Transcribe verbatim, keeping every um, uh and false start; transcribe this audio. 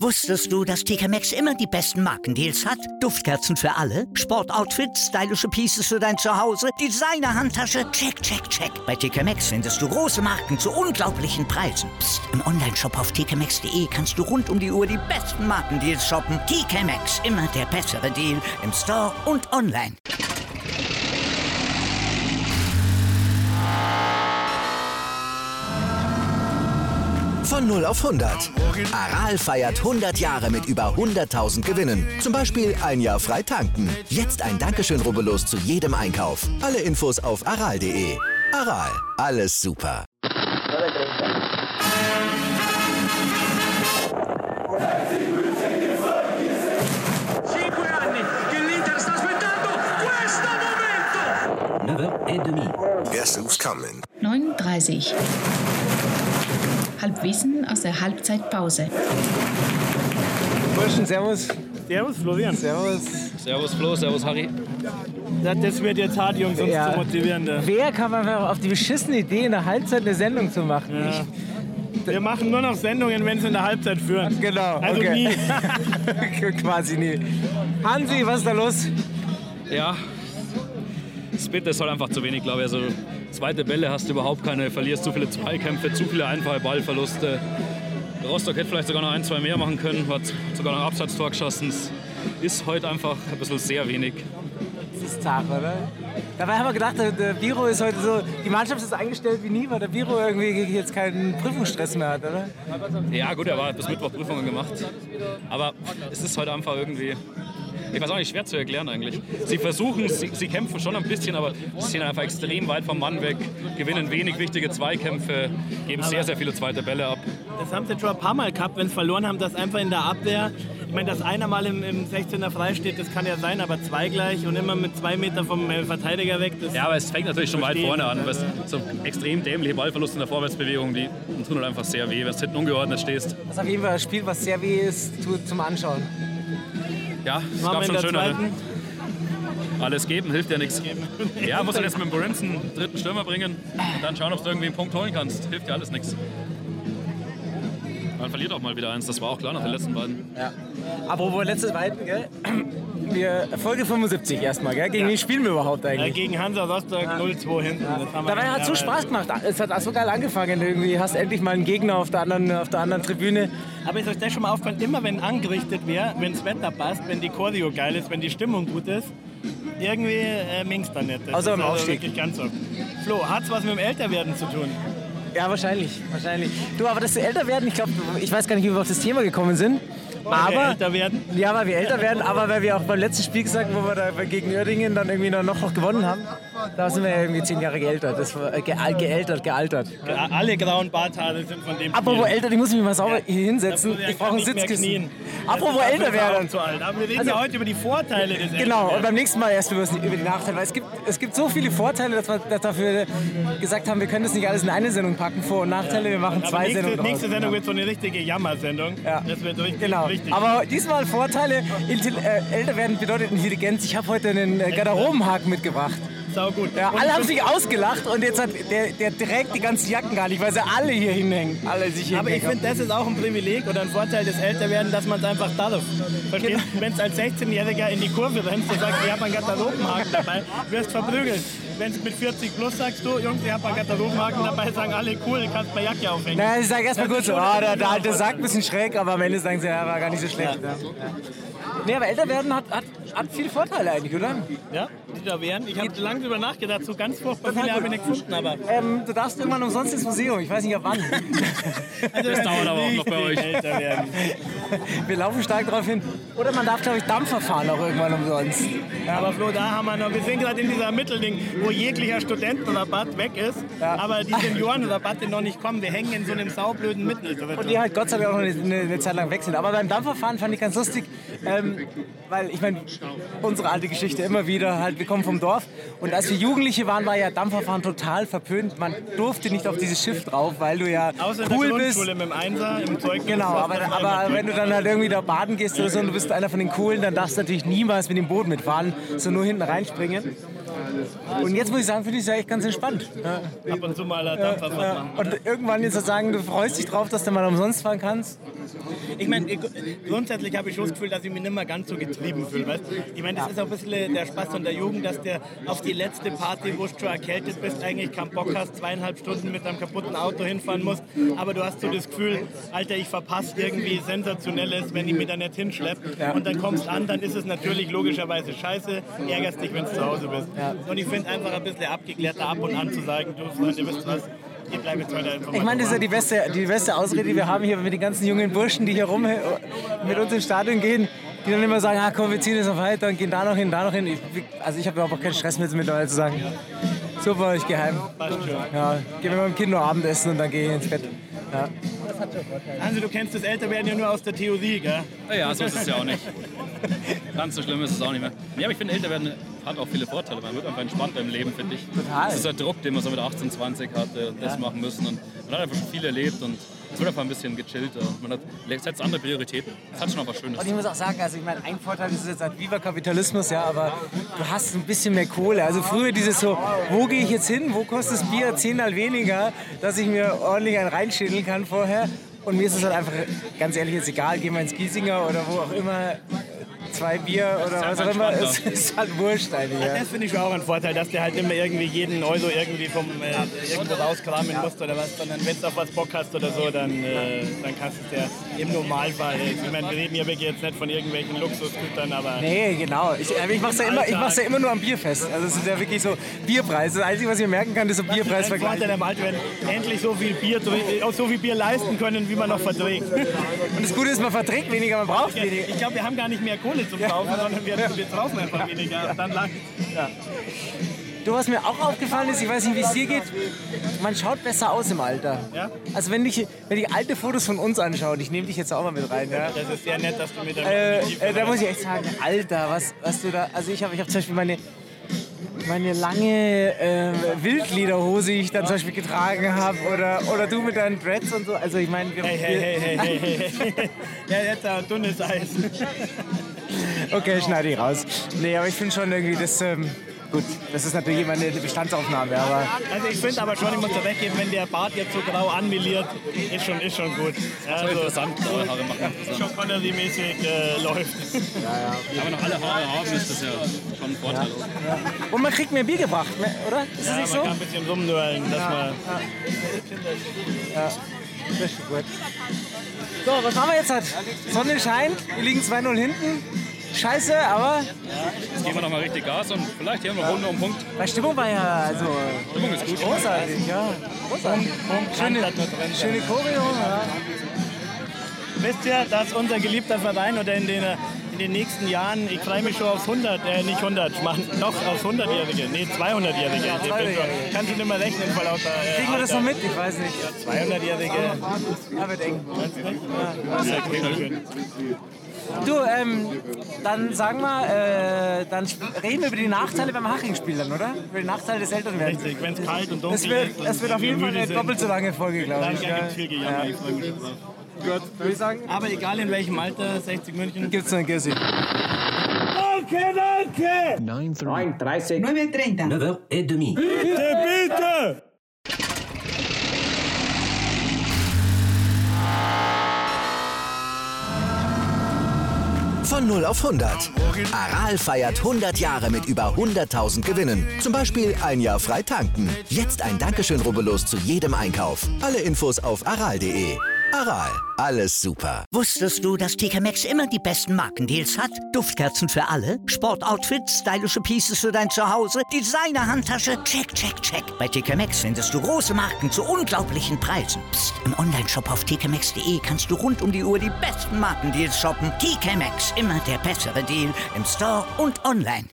Wusstest du, dass T K Maxx immer die besten Markendeals hat? Duftkerzen für alle, Sportoutfits, stylische Pieces für dein Zuhause, Designer-Handtasche, check, check, check. Bei T K Maxx findest du große Marken zu unglaublichen Preisen. Psst. Im Onlineshop auf t k maxx punkt d e kannst du rund um die Uhr die besten Markendeals shoppen. T K Maxx, immer der bessere Deal im Store und online. Von null auf hundert. Aral feiert hundert Jahre mit über hunderttausend Gewinnen. Zum Beispiel ein Jahr frei tanken. Jetzt ein Dankeschön, rubbellos zu jedem Einkauf. Alle Infos auf aral punkt de. Aral, alles super. Guess who's coming? neun Uhr dreißig. Halbwissen aus der Halbzeitpause. Burschen, servus. Servus, Florian. Servus. Servus, Flo, servus, Harry. Das wird jetzt hart, Jungs, uns Ja. zu motivieren. Da. Wer kam einfach auf die beschissene Idee, in der Halbzeit eine Sendung zu machen? Ja. Ich, Wir machen nur noch Sendungen, wenn sie in der Halbzeit führen. genau, Also okay. nie. Quasi nie. Hansi, was ist da los? Ja, Spit ist halt einfach zu wenig, glaube ich. Also, zweite Bälle hast du überhaupt keine, verlierst zu viele Zweikämpfe, zu viele einfache Ballverluste. Rostock hätte vielleicht sogar noch ein, zwei mehr machen können, hat sogar noch ein Absatztor geschossen. Es ist heute einfach ein bisschen sehr wenig. Das ist zart, oder? Dabei haben wir gedacht, der, der Biro ist heute so, die Mannschaft ist eingestellt wie nie, weil der Biro irgendwie jetzt keinen Prüfungsstress mehr hat, oder? Ja gut, er hat bis Mittwoch Prüfungen gemacht. Aber es ist heute einfach irgendwie, ich weiß auch nicht, schwer zu erklären eigentlich. Sie versuchen, sie, sie kämpfen schon ein bisschen, aber sie sind einfach extrem weit vom Mann weg, gewinnen wenig wichtige Zweikämpfe, geben sehr, sehr viele zweite Bälle ab. Das haben sie schon ein paar Mal gehabt, wenn sie verloren haben, dass einfach in der Abwehr, ich meine, dass einer mal im, im sechzehner frei steht, das kann ja sein, aber zwei gleich und immer mit zwei Meter vom äh, Verteidiger weg. Das ja, aber es fängt natürlich schon weit vorne an. Weil so extrem dämliche Ballverluste in der Vorwärtsbewegung, die tun halt einfach sehr weh, wenn du hinten ungeordnet stehst. Das ist auf jeden Fall ein Spiel, was sehr weh ist tut zum Anschauen. Ja, es Machen gab wir schon in der schönere. zweiten? Alles geben, hilft ja nichts. Ja, musst du jetzt mit dem Borinson einen dritten Stürmer bringen und dann schauen, ob du irgendwie einen Punkt holen kannst. Hilft ja alles nichts. Man verliert auch mal wieder eins, das war auch klar nach den letzten beiden. Ja. Apropos letztes Weiten, gell? Wir, Folge fünfundsiebzig erstmal, gell? Gegen ja. wen spielen wir überhaupt eigentlich? Äh, gegen Hansa Rostock ja. null zwei hinten. Ja. Dabei hat es so Spaß gemacht. Es hat so geil angefangen. Irgendwie hast endlich mal einen Gegner auf der anderen, auf der anderen Tribüne. Aber ist euch das schon mal aufgefallen, immer wenn angerichtet wäre, wenn das Wetter passt, wenn die Choreo geil ist, wenn die Stimmung gut ist, irgendwie äh, mingst dann nicht. Das Außer ist beim also Aufstieg. Wirklich ganz oft. Flo, hat es was mit dem Älterwerden zu tun? Ja, wahrscheinlich, wahrscheinlich. Du, aber dass wir älter werden, ich glaube, ich weiß gar nicht, wie wir auf das Thema gekommen sind. Weil aber, wir älter werden? Ja, weil wir älter werden, aber weil wir auch beim letzten Spiel gesagt, wo wir da gegen Uerdingen dann irgendwie noch, noch gewonnen haben, da sind wir ja irgendwie zehn Jahre geältert. Das war, äh, ge geältert, gealtert. Ge alle grauen Barthaare sind von dem Apropos Spiel. älter, ich muss mich mal sauber hier hinsetzen. Ja, Ich brauche ein nicht mehr Sitzkissen. knien. Apropos Das ist älter werden. zu alt. Aber wir reden Also- ja heute über die Vorteile des Genau, und Älterwerdens. beim nächsten Mal erst über, das, über die Nachteile. Weil es gibt, es gibt so viele Vorteile, dass wir dass dafür gesagt haben, wir können das nicht alles in eine Sendung packen. Vor- und Nachteile, wir machen Aber zwei nächste, Sendungen nächste draus. Sendung wird so eine richtige Jammersendung. Ja. Das wird richtig, Genau, richtig. aber diesmal Vorteile, Intelli äh, älter werden bedeutet Intelligenz. Ich habe heute einen äh, Garderobenhaken mitgebracht. Sau gut. Ja, Und alle ich haben find- sich ausgelacht und jetzt hat der, der trägt die ganzen Jacken gar nicht, weil sie alle hier hinhängen. Alle sich hier Aber ich hinhängen. finde, das ist auch ein Privileg oder ein Vorteil des Älterwerden, dass man es einfach darf. Verstehst Genau. du? Wenn du als sechzehnjähriger in die Kurve rennst und sagst, ich habe einen Garderobenhaken dabei, wirst verprügelt. Wenn du mit vierzig plus sagst, du, Jungs, ich habe einen Garderobenhaken dabei, sagen alle, cool, du kannst meine Jacke aufhängen. Naja, ich sage erstmal Das kurz ist so, schon oh, ein der, der alte Vorteil. sagt ein bisschen schräg, aber am Ende sagen sie, ja, war gar nicht so schlecht. Ja. Ja. Nee, aber älter werden hat, hat, hat viele Vorteile eigentlich, oder? Ja, die da wären. Ich habe lange drüber nachgedacht, so ganz furchtbar viele habe ich nicht gefunden, aber... Ähm, du darfst irgendwann umsonst ins Museum, ich weiß nicht ab wann. Also, Das dauert aber auch noch bei euch. Älter werden. Wir laufen stark darauf hin. Oder man darf, glaube ich, Dampfer fahren auch irgendwann umsonst. Aber Flo, da haben wir noch, wir sind gerade in dieser Mittelding, wo jeglicher Studentenrabatt weg ist, Ja. aber die Seniorenrabatte noch nicht kommen. Wir hängen in so einem saublöden Mittel drin. Und die halt Gott sei Dank auch noch eine, eine, eine Zeit lang weg sind. Aber beim Dampferfahren fand ich ganz lustig, ähm, weil ich meine, unsere alte Geschichte immer wieder, halt, wir kommen vom Dorf. Und als wir Jugendliche waren, war ja Dampferfahren total verpönt. Man durfte nicht auf dieses Schiff drauf, weil du ja Außer in cool der bist. Grundschule mit dem Einser im Zeugnis. Genau, aber, aber wenn du dann halt irgendwie da baden gehst oder so und du bist einer von den Coolen, dann darfst du natürlich niemals mit dem Boot mitfahren, so nur hinten reinspringen. Und jetzt muss ich sagen, finde ich es ja echt ganz entspannt. Ja. Ab und zu mal eine Dampferfahrt Ja. machen. Und irgendwann jetzt zu sagen, du freust dich drauf, dass du mal umsonst fahren kannst. Ich meine, grundsätzlich habe ich schon das Gefühl, dass ich mich nicht mehr ganz so getrieben fühle. Weißt? Ich meine, das ist auch ein bisschen der Spaß von der Jugend, dass der auf die letzte Party, wo du schon erkältet bist, eigentlich keinen Bock hast, zweieinhalb Stunden mit einem kaputten Auto hinfahren musst. Aber du hast so das Gefühl, Alter, ich verpasse irgendwie Sensationelles, wenn ich mich da nicht hinschleppe. Ja. Und dann kommst an, dann ist es natürlich logischerweise scheiße, ärgerst dich, wenn du zu Hause bist. Ja. Und ich finde einfach ein bisschen abgeklärter ab und an zu sagen, du Freunde, wisst was, ich bleibe jetzt weiter einfach. Ich meine, das ist ja die beste, die beste Ausrede, die wir haben hier mit den ganzen jungen Burschen, die hier rum mit uns ins Stadion gehen, die dann immer sagen, ah, komm, wir ziehen jetzt noch weiter und gehen da noch hin, da noch hin. Ich, also ich habe überhaupt keinen Stress mit mittlerweile zu sagen, super, ich gehe heim. Ja, gehen wir mit dem Kind noch Abendessen und dann gehe ich ins Bett. Ja. Also du kennst das Älterwerden ja nur aus der Theorie, gell? Ja, ja, so ist es ja auch nicht. Ganz so schlimm ist es auch nicht mehr. Ja, aber ich finde, Älterwerden hat auch viele Vorteile. Man wird einfach entspannter im Leben, finde ich. Total. Das ist der Druck, den man so mit achtzehn, zwanzig hatte und das ja. machen müssen. Und man hat einfach schon viel erlebt und es wird einfach ein bisschen gechillter. Man hat, setzt andere Prioritäten. Das hat schon auch was Schönes. Und ich muss auch sagen, also ich meine, ein Vorteil ist jetzt halt Viva Kapitalismus, ja, aber du hast ein bisschen mehr Kohle. Also früher dieses so, wo gehe ich jetzt hin, wo kostet das Bier zehnmal weniger, dass ich mir ordentlich einen reinschädeln kann vorher. Und mir ist es halt einfach, ganz ehrlich, jetzt egal, gehen wir ins Giesinger oder wo auch immer, zwei Bier oder was auch immer, es ist halt wurscht eigentlich. Ja. Das finde ich auch ein Vorteil, dass der halt immer irgendwie jeden Euro irgendwie vom äh, irgendwo rauskramen ja. musst oder was, sondern wenn du auf was Bock hast oder so, dann, äh, dann kannst du es ja im Normalfall. Ich meine, wir reden hier wirklich jetzt nicht von irgendwelchen Luxusgütern, aber... Nee, genau. Ich, ich mache es ja, immer, ja immer nur am Bierfest. Also es ist ja wirklich so Bierpreis. Das Einzige, was ich merken kann, ist so Bierpreisvergleich. Vorteil am Alter, wenn endlich so viel Bier, auch so viel Bier leisten können, wie man noch verträgt. Und das Gute ist, man verträgt weniger, man braucht ich, weniger. Ich glaube, wir haben gar nicht mehr Kohle zum Kaufen, ja. sondern wir, wir brauchen einfach weniger. Ja. Dann lang. Ja. Du, was mir auch aufgefallen ist, ich weiß nicht, wie es dir geht, man schaut besser aus im Alter. Ja? Also wenn ich, wenn ich alte Fotos von uns anschaue, ich nehme dich jetzt auch mal mit rein. Ja? Das ist sehr nett, dass du mit der äh, äh, Da muss ich echt sagen, Alter, was, was du da... Also ich habe ich hab zum Beispiel meine... meine lange äh, Wildlederhose, die ich dann zum Beispiel getragen habe, oder, oder du mit deinen Dreads und so. Also ich meine... Hey, hey, hey, hey, hey, hey. Ja, jetzt ein dünnes Eis. Okay, schneide ich raus. Nee, aber ich finde schon irgendwie das... Ähm, gut, das ist natürlich immer eine Bestandsaufnahme, aber... Also ich finde aber schon, ich muss da weggeben, wenn der Bart jetzt so grau anmeliert, ist schon, ist schon gut. Ja, also, interessant, graue Haare machen. Ja, schon Connery-mäßig äh, läuft. Ja, ja. Aber noch alle Haare haben, ist das ja schon ein Vorteil. Ja. Ja. Und man kriegt mehr Bier gebracht, oder? Ist ja, das nicht man so? kann ein bisschen rumnölen, dass ja. man... Ja. Ja, das ist schon gut. So, was machen wir jetzt? Halt? Sonne scheint, wir liegen zwei null hinten. Scheiße, aber... Jetzt geben wir noch mal richtig Gas und vielleicht hier noch ja. Runde um Punkt. Weil Stimmung war ja... Also, Stimmung ist gut. Großartig, ja. Großartig. Schöne, schöne Choreo, ja. Wisst ihr, dass unser geliebter Verein oder in den, in den nächsten Jahren, ich freue mich schon aufs hundert, äh, nicht hundert, ich mache noch aufs hundertjährige, nee, zweihundertjährige. Ja, zweihundertjährige. Kannst du nicht mehr rechnen vor lauter... Äh, Kriegen wir das noch mit? Ich weiß nicht. Ja, zweihundertjährige. Ja, wird eng. Meinst du nicht? Ja, ja, ja, schön. Du, ähm, dann sagen wir, äh, dann reden wir über die Nachteile beim Haching-Spiel dann, oder? Über die Nachteile des Älterwerdens. Richtig, wenn es kalt und dunkel das wird, ist. Das wird auf jeden Fall eine doppelt so lange Folge, glaube ich. Dann gibt es viel Gejammer, ich freue mich schon drauf. Gut, würde ich sagen. Aber egal in welchem Alter, sechzig München. Gibt's noch ein Girsi. Danke, danke! neun dreißig. neun treinta. neun heures trente. Bitte, bitte! Von null auf hundert. Aral feiert hundert Jahre mit über hunderttausend Gewinnen. Zum Beispiel ein Jahr frei tanken. Jetzt ein Dankeschön, rubbellos zu jedem Einkauf. Alle Infos auf aral punkt de. Aral, alles super. Wusstest du, dass T K Maxx immer die besten Markendeals hat? Duftkerzen für alle, Sportoutfits, stylische Pieces für dein Zuhause, Designer-Handtasche, check, check, check. Bei T K Maxx findest du große Marken zu unglaublichen Preisen. Psst. Im Onlineshop auf t k maxx punkt de kannst du rund um die Uhr die besten Markendeals shoppen. T K Maxx, immer der bessere Deal im Store und online.